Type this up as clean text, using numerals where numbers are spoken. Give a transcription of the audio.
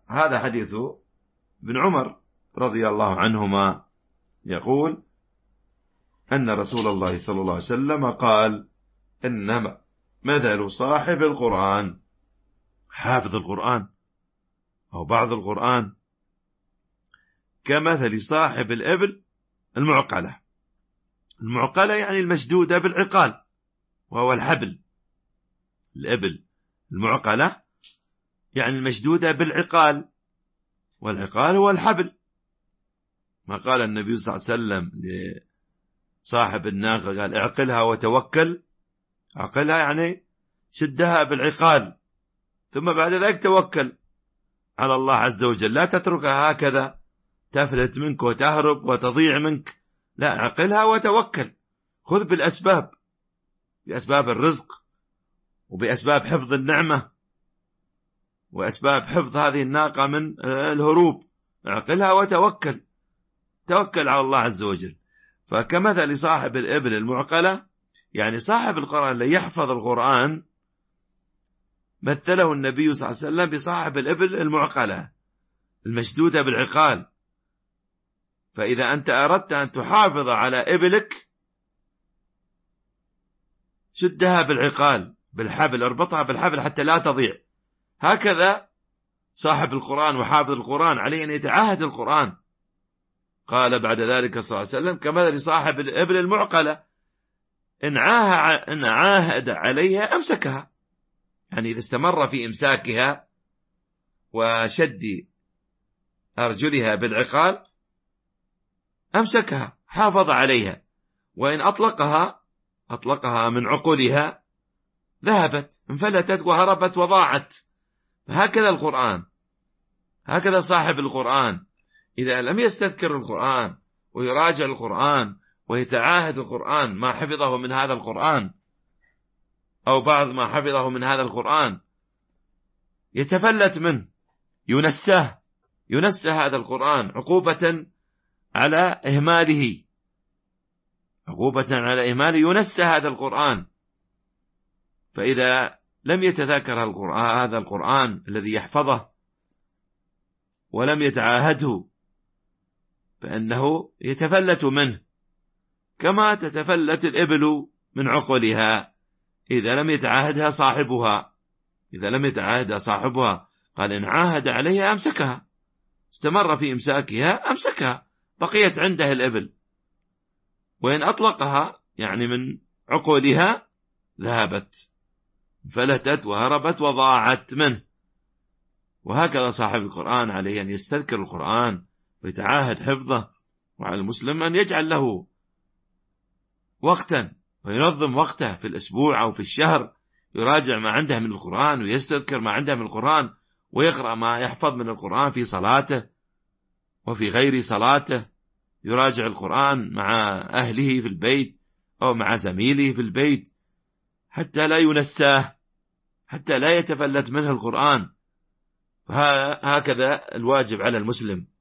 هذا حديث ابن عمر رضي الله عنهما، يقول أن رسول الله صلى الله عليه وسلم قال: إنما مثل صاحب القرآن، حافظ القرآن أو بعض القرآن، كمثل صاحب الإبل المعقلة. المعقلة يعني المشدودة بالعقال، وهو الحبل. الإبل المعقلة يعني المشدودة بالعقال، والعقال هو الحبل. ما قال النبي صلى الله عليه وسلم لصاحب الناقة قال: اعقلها وتوكل. عقلها يعني شدها بالعقال، ثم بعد ذلك توكل على الله عز وجل. لا تتركها هكذا تفلت منك وتهرب وتضيع منك، لا، عقلها وتوكل. خذ بالأسباب، بأسباب الرزق، وبأسباب حفظ النعمة، وأسباب حفظ هذه الناقة من الهروب. عقلها وتوكل، توكل على الله عز وجل. فكمثل صاحب الإبل المعقلة، يعني صاحب القرآن اللي يحفظ القرآن، مثله النبي صلى الله عليه وسلم بصاحب الإبل المعقلة المشدودة بالعقال. فإذا أنت أردت أن تحافظ على إبلك، شدها بالعقال، بالحبل، اربطها بالحبل حتى لا تضيع. هكذا صاحب القرآن وحافظ القرآن عليه أن يتعاهد القرآن. قال بعد ذلك صلى الله عليه وسلم: كمثل صاحب الإبل المعقلة، إن عاهد عليها أمسكها. يعني إذا استمر في إمساكها وشد أرجلها بالعقال أمسكها، حافظ عليها. وإن أطلقها من عقولها ذهبت، انفلتت وهربت وضاعت. هكذا القرآن، هكذا صاحب القرآن إذا لم يستذكر القرآن ويراجع القرآن ويتعاهد القرآن، ما حفظه من هذا القرآن أو بعض ما حفظه من هذا القرآن، يتفلت منه، ينسى هذا القرآن عقوبة على إهماله، ينسى هذا القرآن. فإذا لم يتذاكر هذا القرآن الذي يحفظه ولم يتعاهده، فإنه يتفلت منه، كما تتفلت الإبل من عقلها إذا لم يتعاهدها صاحبها. قال: إن عاهد عليها أمسكها، استمر في إمساكها أمسكها، بقيت عنده الإبل. وإن أطلقها يعني من عقولها ذهبت، فلتت وهربت وضاعت منه. وهكذا صاحب القرآن عليه أن يستذكر القرآن ويتعاهد حفظه. وعلى المسلم أن يجعل له وقتا وينظم وقته في الأسبوع أو في الشهر، يراجع ما عنده من القرآن ويستذكر ما عنده من القرآن، ويقرأ ما يحفظ من القرآن في صلاته وفي غير صلاته. يراجع القرآن مع أهله في البيت أو مع زميله في البيت، حتى لا ينساه، حتى لا يتفلت منه القرآن. فهكذا الواجب على المسلم.